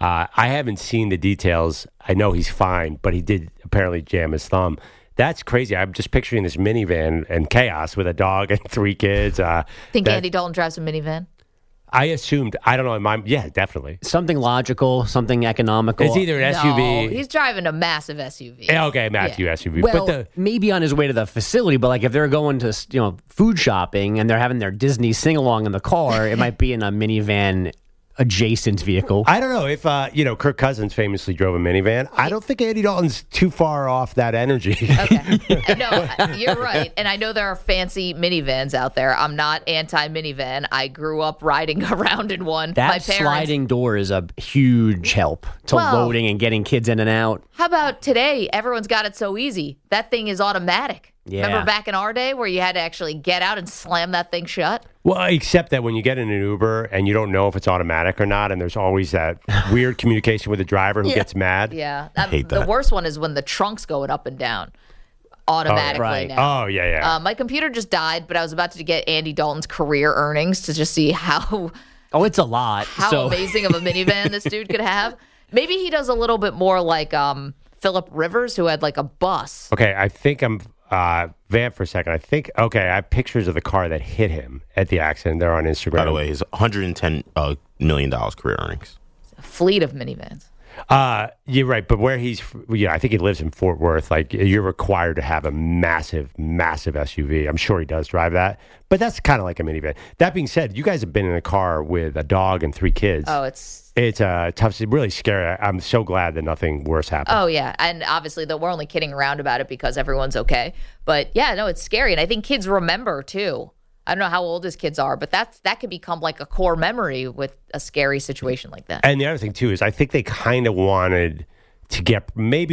Speaker 2: I haven't seen the details. I know he's fine, but he did apparently jam his thumb. That's crazy. I'm just picturing this minivan and chaos with a dog and 3 kids.
Speaker 1: Think Andy Dalton drives a minivan?
Speaker 2: I assumed, I don't know, yeah, definitely.
Speaker 5: Something logical, something economical.
Speaker 2: It's either an SUV.
Speaker 1: No, he's driving a massive SUV.
Speaker 2: Okay, Matthew SUV.
Speaker 5: Well,
Speaker 2: but
Speaker 5: maybe on his way to the facility, but like if they're going to food shopping and they're having their Disney sing along in the car, it might be in a minivan adjacent vehicle.
Speaker 2: I don't know if Kirk Cousins famously drove a minivan. I don't think Andy Dalton's too far off that energy.
Speaker 1: Okay. No, you're right. And I know there are fancy minivans out there. I'm not anti-minivan. I grew up riding around in one.
Speaker 5: That
Speaker 1: My parents,
Speaker 5: sliding door is a huge help to loading and getting kids in and out.
Speaker 1: How about today? Everyone's got it so easy. That thing is automatic.
Speaker 5: Yeah.
Speaker 1: Remember back in our day where you had to actually get out and slam that thing shut?
Speaker 2: Well, except that when you get in an Uber and you don't know if it's automatic or not, and there's always that weird communication with the driver who gets mad.
Speaker 1: Yeah.
Speaker 3: hate
Speaker 1: The
Speaker 3: that.
Speaker 1: worst one is when the trunk's going up and down automatically
Speaker 5: right.
Speaker 1: now.
Speaker 2: Oh, yeah.
Speaker 1: My computer just died, but I was about to get Andy Dalton's career earnings to just see how
Speaker 5: It's a lot.
Speaker 1: amazing of a minivan this dude could have. Maybe he does a little bit more like Phillip Rivers, who had like a bus.
Speaker 2: Okay, I think I'm vamp for a second. I have pictures of the car that hit him at the accident. They're on Instagram.
Speaker 3: By the way, his $110 million career earnings.
Speaker 1: A fleet of minivans.
Speaker 2: You're right, but where I think he lives in Fort Worth. Like, you're required to have a massive, massive SUV. I'm sure he does drive that, but that's kind of like a minivan. That being said, you guys have been in a car with a dog and 3 kids.
Speaker 1: Oh, it's
Speaker 2: tough. It's really scary. I'm so glad that nothing worse happened.
Speaker 1: Oh, yeah. And obviously, we're only kidding around about it because everyone's okay. But yeah, no, it's scary. And I think kids remember, too. I don't know how old his kids are, but that could become like a core memory with a scary situation like that.
Speaker 2: And the other thing, too, is I think they kind of wanted to get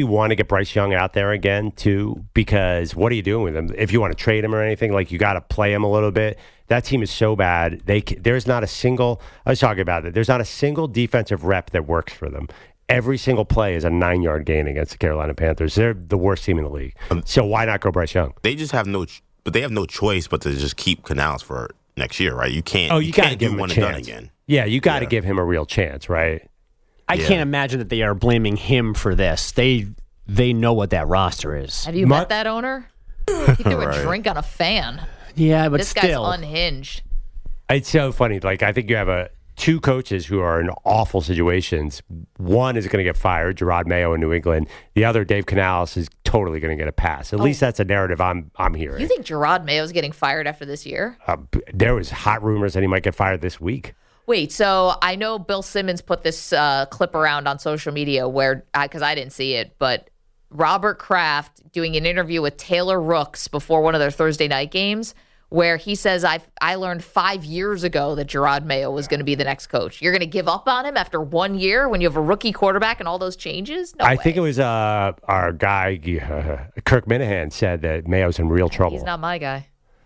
Speaker 2: Bryce Young out there again, too, because what are you doing with him? If you want to trade him or anything, like, you got to play him a little bit. That team is so bad. There's not a single – I was talking about it. There's not a single defensive rep that works for them. Every single play is a 9-yard gain against the Carolina Panthers. They're the worst team in the league. So why not go Bryce Young?
Speaker 3: They just have but they have no choice but to just keep Canales for next year, right? You can't.
Speaker 2: Oh, you got to
Speaker 3: can't
Speaker 2: give
Speaker 3: do
Speaker 2: him
Speaker 3: one
Speaker 2: a
Speaker 3: and done
Speaker 2: chance.
Speaker 3: again.
Speaker 2: Yeah, you got to give him a real chance, right?
Speaker 5: I can't imagine that they are blaming him for this. They know what that roster is.
Speaker 1: Have you met that owner? He threw a drink on a fan.
Speaker 5: Yeah, but
Speaker 1: This
Speaker 5: still.
Speaker 1: guy's unhinged.
Speaker 2: It's so funny. Like, I think you have 2 coaches who are in awful situations. One is going to get fired, Gerard Mayo in New England. The other, Dave Canales, is totally going to get a pass. At least that's a narrative I'm hearing.
Speaker 1: You think Gerard Mayo's getting fired after this year?
Speaker 2: There was hot rumors that he might get fired this week.
Speaker 1: Wait, so I know Bill Simmons put this clip around on social media where, because I didn't see it, but Robert Kraft doing an interview with Taylor Rooks before one of their Thursday night games, where he says, I learned 5 years ago that Gerard Mayo was going to be the next coach. You're going to give up on him after 1 year when you have a rookie quarterback and all those changes? No
Speaker 2: I
Speaker 1: way.
Speaker 2: think it was our guy, Kirk Minahan, said that Mayo's in real trouble.
Speaker 1: He's not my guy.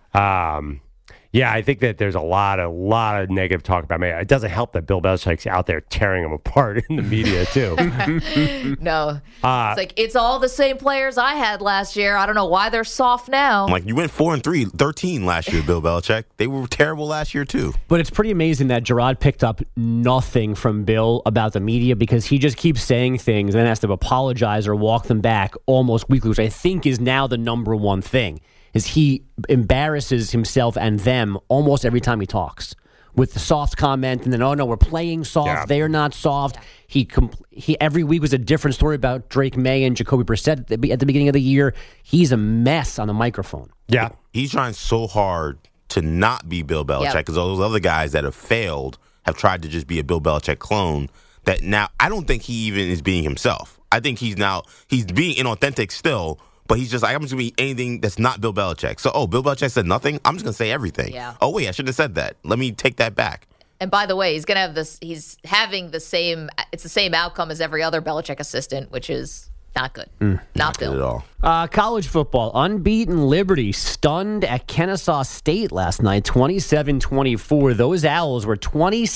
Speaker 2: Yeah, I think that there's a lot of negative talk about Mayo. It doesn't help that Bill Belichick's out there tearing him apart in the media, too.
Speaker 1: No. It's like, it's all the same players I had last year. I don't know why they're soft now.
Speaker 3: I'm like, you went 4-13 last year, Bill Belichick. They were terrible last year, too.
Speaker 5: But it's pretty amazing that Gerard picked up nothing from Bill about the media because he just keeps saying things and then has to apologize or walk them back almost weekly, which I think is now the number one thing. is he embarrasses himself and them almost every time he talks with the soft comment, and then, oh no, we're playing soft.
Speaker 2: Yeah.
Speaker 5: They're not soft. He every week was a different story about Drake May and Jacoby Brissett at the beginning of the year. He's a mess on the microphone.
Speaker 2: Yeah.
Speaker 3: He's trying so hard to not be Bill Belichick because all those other guys that have failed have tried to just be a Bill Belichick clone. That now I don't think he even is being himself. I think he's being inauthentic still, but he's just like, I'm just going to be anything that's not Bill Belichick. So, Bill Belichick said nothing? I'm just going to say everything.
Speaker 1: Yeah.
Speaker 3: Oh, wait, I shouldn't have said that. Let me take that back.
Speaker 1: And by the way, he's going to have this. He's having the same. It's the same outcome as every other Belichick assistant, which is not good. Not Bill
Speaker 3: Good at all.
Speaker 5: College football, unbeaten Liberty stunned at Kennesaw State last night, 27-24. Those Owls were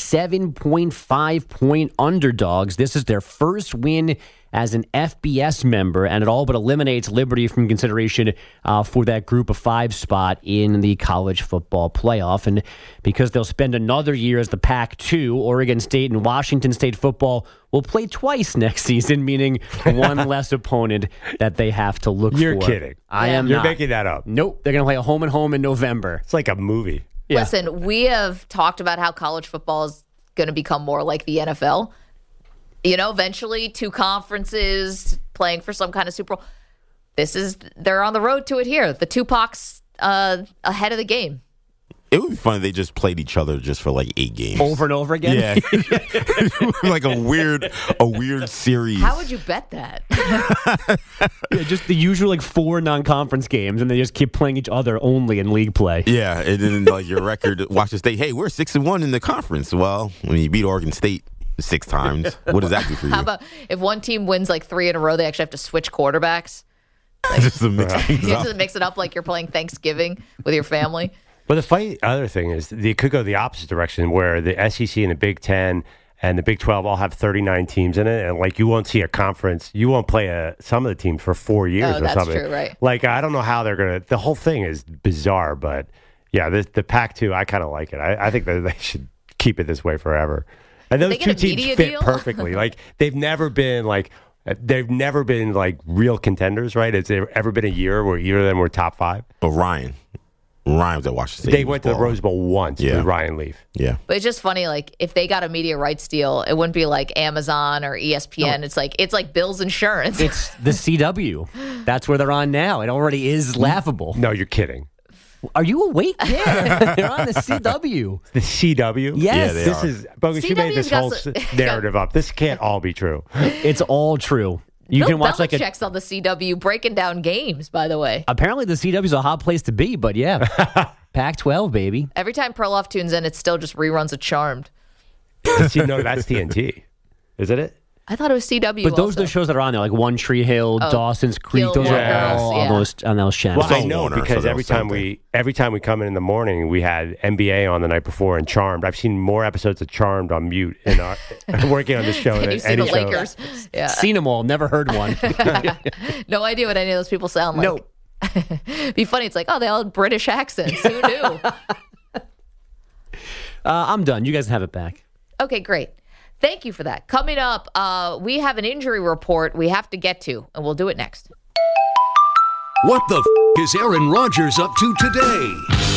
Speaker 5: 27.5-point underdogs. This is their first win as an FBS member, and it all but eliminates Liberty from consideration for that group of 5 spot in the college football playoff. And because they'll spend another year as the Pac-2, Oregon State and Washington State football will play twice next season, meaning one less opponent that they have to look
Speaker 2: You're
Speaker 5: for.
Speaker 2: kidding.
Speaker 5: I am
Speaker 2: You're
Speaker 5: not.
Speaker 2: making that up.
Speaker 5: Nope. They're going to play a home and home in November.
Speaker 2: It's like a movie.
Speaker 5: Yeah.
Speaker 1: Listen, we have talked about how college football is going to become more like the NFL. You know, eventually 2 conferences playing for some kind of Super Bowl. They're on the road to it here. The Tupac's ahead of the game.
Speaker 3: It would be funny if they just played each other just for like 8 games.
Speaker 5: Over and over again?
Speaker 3: Yeah. Like a weird series.
Speaker 1: How would you bet that?
Speaker 5: Yeah, just the usual 4 non-conference games, and they just keep playing each other only in league play.
Speaker 3: Yeah, and then like your record, Washington State, hey, we're 6-1 in the conference. Well, when you beat Oregon State 6 times, what does that do for you?
Speaker 1: How about if one team wins 3 in a row, they actually have to switch quarterbacks?
Speaker 3: Just to mix things
Speaker 1: You
Speaker 3: up.
Speaker 1: have to mix it up like you're playing Thanksgiving with your family.
Speaker 2: But the funny other thing is they could go the opposite direction where the SEC and the Big Ten and the Big 12 all have 39 teams in it. And you won't see a conference. You won't play some of the teams for 4 years or
Speaker 1: that's
Speaker 2: something.
Speaker 1: true, right.
Speaker 2: I don't know how they're going to. The whole thing is bizarre. But yeah, the Pac-2, I kind of like it. I think that they should keep it this way forever. And those
Speaker 1: they get
Speaker 2: 2
Speaker 1: a
Speaker 2: teams
Speaker 1: media
Speaker 2: fit
Speaker 1: deal?
Speaker 2: perfectly. They've never been real contenders, right? Has there ever been a year where either of them were top 5?
Speaker 3: Oh, Ryan was at Washington State.
Speaker 2: They went to the Rose Bowl once with Ryan Leaf.
Speaker 3: Yeah.
Speaker 1: But it's just funny, if they got a media rights deal, it wouldn't be like Amazon or ESPN.
Speaker 5: No.
Speaker 1: It's like Bill's Insurance.
Speaker 5: It's the CW. That's where they're on now. It already is laughable.
Speaker 2: No, you're kidding.
Speaker 5: Are you awake? Yeah, they're on the CW.
Speaker 2: The CW?
Speaker 5: Yes.
Speaker 3: Yeah, they
Speaker 2: This
Speaker 3: are.
Speaker 2: is bogus. You made this
Speaker 1: CW's
Speaker 2: whole
Speaker 1: got
Speaker 2: narrative up. This can't all be true.
Speaker 5: It's all true. You
Speaker 1: Bill
Speaker 5: can watch
Speaker 1: Belichick's on the CW breaking down games, by the way.
Speaker 5: Apparently the CW's a hot place to be, but yeah. Pac-12, baby.
Speaker 1: Every time Perloff tunes in, it's still just reruns of Charmed.
Speaker 2: See, no, that's TNT. Isn't it?
Speaker 1: I thought it was CW.
Speaker 5: But those
Speaker 1: also.
Speaker 5: are the shows that are on there, like One Tree Hill, Dawson's Creek. Those
Speaker 1: Gilmore
Speaker 5: are all
Speaker 1: Girls,
Speaker 5: on those channels.
Speaker 2: Well, I
Speaker 3: on
Speaker 2: know
Speaker 3: Warner, so
Speaker 2: because
Speaker 3: they'll
Speaker 2: every
Speaker 3: sell
Speaker 2: time we come in the morning, we had NBA on the night before and Charmed. I've seen more episodes of Charmed on mute in our, working on this show
Speaker 1: Can
Speaker 2: than
Speaker 1: you see
Speaker 2: any
Speaker 1: the
Speaker 2: show.
Speaker 1: Lakers? Yeah.
Speaker 5: Seen them all, never heard one.
Speaker 1: No idea what any of those people sound like.
Speaker 5: No.
Speaker 1: Be funny. It's like, oh, they all had British accents. Who knew?
Speaker 5: I'm done. You guys have it back.
Speaker 1: Okay, great. Thank you for that. Coming up, we have an injury report we have to get to, and we'll do it next.
Speaker 9: What the is Aaron Rodgers up to today?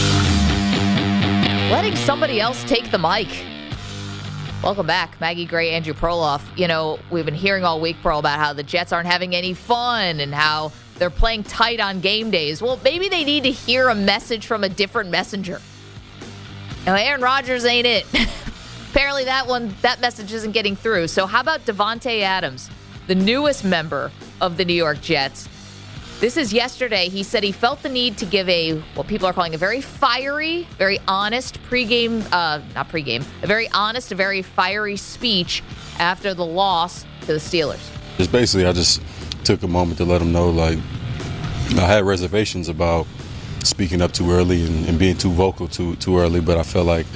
Speaker 1: Letting somebody else take the mic. Welcome back, Maggie Gray, Andrew Perloff. You know, we've been hearing all week, Pearl, about how the Jets aren't having any fun and how they're playing tight on game days. Well, maybe they need to hear a message from a different messenger. Now, Aaron Rodgers ain't it. Apparently that message isn't getting through. So how about Davante Adams, the newest member of the New York Jets? This is yesterday. He said he felt the need to give what people are calling a very fiery, very honest a very honest, a very fiery speech after the loss to the Steelers.
Speaker 10: Just basically, I just took a moment to let them know, I had reservations about speaking up too early and being too vocal too early, but I felt like,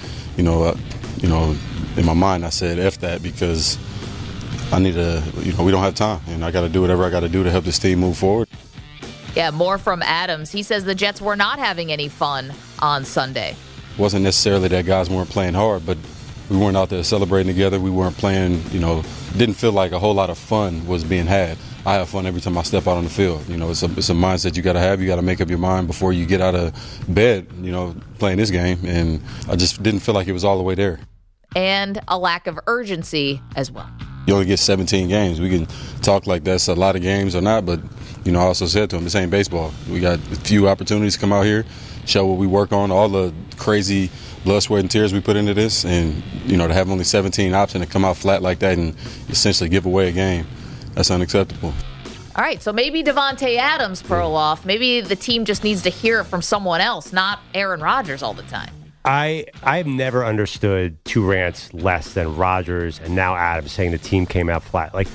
Speaker 10: in my mind, I said F that because I need to, we don't have time, and I got to do whatever I got to do to help this team move forward.
Speaker 1: Yeah, more from Adams. He says the Jets were not having any fun on Sunday.
Speaker 10: It wasn't necessarily that guys weren't playing hard, but We weren't out there celebrating together. We weren't playing, didn't feel like a whole lot of fun was being had. I have fun every time I step out on the field. It's a mindset you got to have. You got to make up your mind before you get out of bed, playing this game. And I just didn't feel like it was all the way there.
Speaker 1: And a lack of urgency as well.
Speaker 10: You only get 17 games. We can talk like that's a lot of games or not, but, I also said to him, this ain't baseball. We got a few opportunities to come out here, show what we work on, all the crazy blood, sweat, and tears we put into this, and, to have only 17 options to come out flat like that and essentially give away a game, that's unacceptable.
Speaker 1: All right, so maybe Davante Adams, Perloff, maybe the team just needs to hear it from someone else, not Aaron Rodgers all the time.
Speaker 2: I've never understood two rants less than Rodgers and now Adams saying the team came out flat. Like,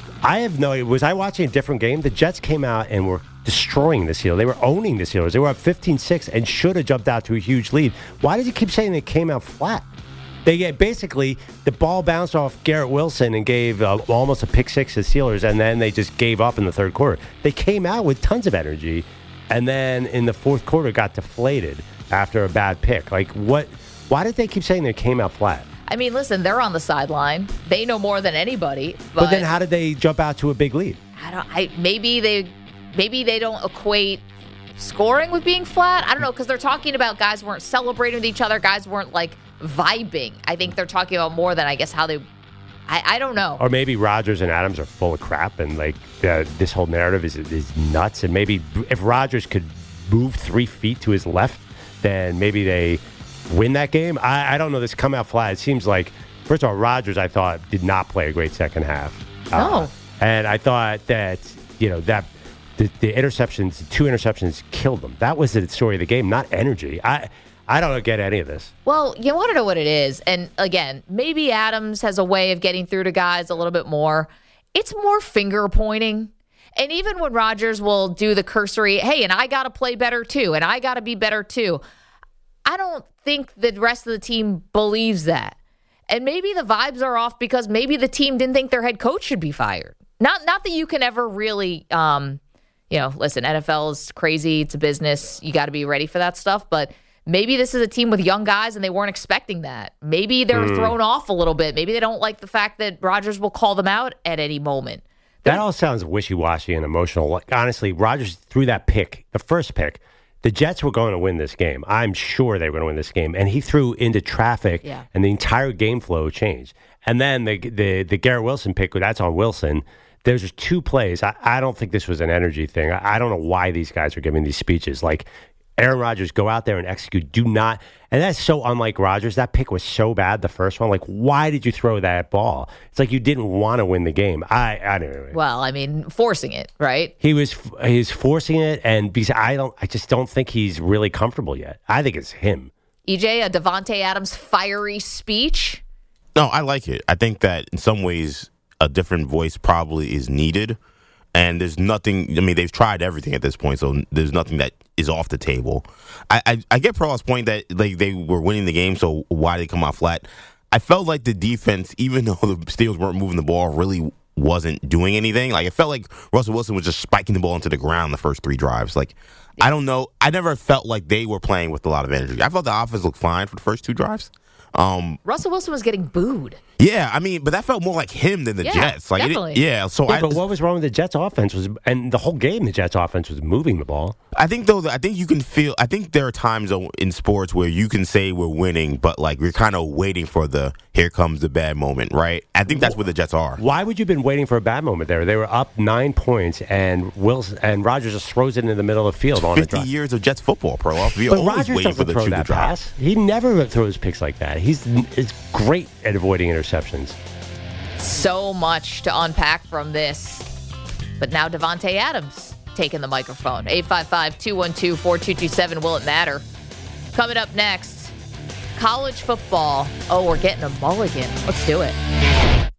Speaker 2: was I watching a different game? The Jets came out and were destroying the Steelers. They were owning the Steelers. They were up 15-6 and should have jumped out to a huge lead. Why does he keep saying they came out flat? Basically, the ball bounced off Garrett Wilson and gave almost a pick six to the Steelers, and then they just gave up in the third quarter. They came out with tons of energy, and then in the fourth quarter got deflated after a bad pick. Like, what? Why did they keep saying they came out flat?
Speaker 1: I mean, listen, they're on the sideline. They know more than anybody.
Speaker 2: But then how did they jump out to a big lead?
Speaker 1: Maybe they don't equate scoring with being flat. I don't know, because they're talking about guys weren't celebrating with each other. Guys weren't, like, vibing. I think they're talking about more than, I guess, how they... I don't know.
Speaker 2: Or maybe Rodgers and Adams are full of crap, and, like, this whole narrative is nuts. And maybe if Rodgers could move 3 feet to his left, then maybe they win that game. I don't know. This come out flat. It seems like, first of all, Rodgers, I thought, did not play a great second half.
Speaker 1: No.
Speaker 2: And I thought that, that the interceptions, 2 interceptions killed them. That was the story of the game, not energy. I don't get any of this.
Speaker 1: Well, you want to know what it is. And again, maybe Adams has a way of getting through to guys a little bit more. It's more finger pointing. And even when Rodgers will do the cursory, hey, and I got to play better too, and I got to be better too, I don't think the rest of the team believes that. And maybe the vibes are off because maybe the team didn't think their head coach should be fired. Not that you can ever really, listen, NFL is crazy. It's a business. You got to be ready for that stuff. But maybe this is a team with young guys and they weren't expecting that. Maybe they're thrown off a little bit. Maybe they don't like the fact that Rodgers will call them out at any moment.
Speaker 2: That all sounds wishy-washy and emotional. Like, honestly, Rodgers threw that pick, the first pick. The Jets were going to win this game. I'm sure they were going to win this game. And he threw into traffic, and the entire game flow changed. And then the Garrett Wilson pick, that's on Wilson. There's just 2 plays. I don't think this was an energy thing. I don't know why these guys are giving these speeches. Like, Aaron Rodgers, go out there and execute. Do not. And that's so unlike Rodgers. That pick was so bad, the first one. Like, why did you throw that ball? It's like you didn't want to win the game. I don't know.
Speaker 1: Well, I mean, forcing it, right?
Speaker 2: He's forcing it, and because I just don't think he's really comfortable yet. I think it's him.
Speaker 1: EJ, a Davante Adams fiery speech?
Speaker 3: No, I like it. I think that in some ways a different voice probably is needed. And there's nothing, they've tried everything at this point, so there's nothing that is off the table. I get Perloff's point that they were winning the game, so why did they come out flat? I felt like the defense, even though the Steelers weren't moving the ball, really wasn't doing anything. Like, it felt like Russell Wilson was just spiking the ball into the ground the first 3 drives. Like, I don't know. I never felt like they were playing with a lot of energy. I felt the offense looked fine for the first 2 drives.
Speaker 1: Russell Wilson was getting booed.
Speaker 3: Yeah, but that felt more like him than the Jets. Like,
Speaker 1: definitely.
Speaker 2: But what was wrong with the Jets' offense? And the whole game, the Jets' offense was moving the ball.
Speaker 3: I think you can feel. I think there are times in sports where you can say we're winning, but like we're kind of waiting for the here comes the bad moment, right? I think that's where the Jets are.
Speaker 2: Why would you have been waiting for a bad moment there? They were up 9 points, and Rodgers just throws it into the middle of the field.
Speaker 3: 50 years of Jets football, Perloff.
Speaker 2: But Rodgers doesn't throw that pass. He never throws picks like that. He's great at avoiding interceptions.
Speaker 1: So much to unpack from this. But now Davante Adams taking the microphone. 855-212-4227. Will it matter? Coming up next, college football. Oh, we're getting a mulligan. Let's do it.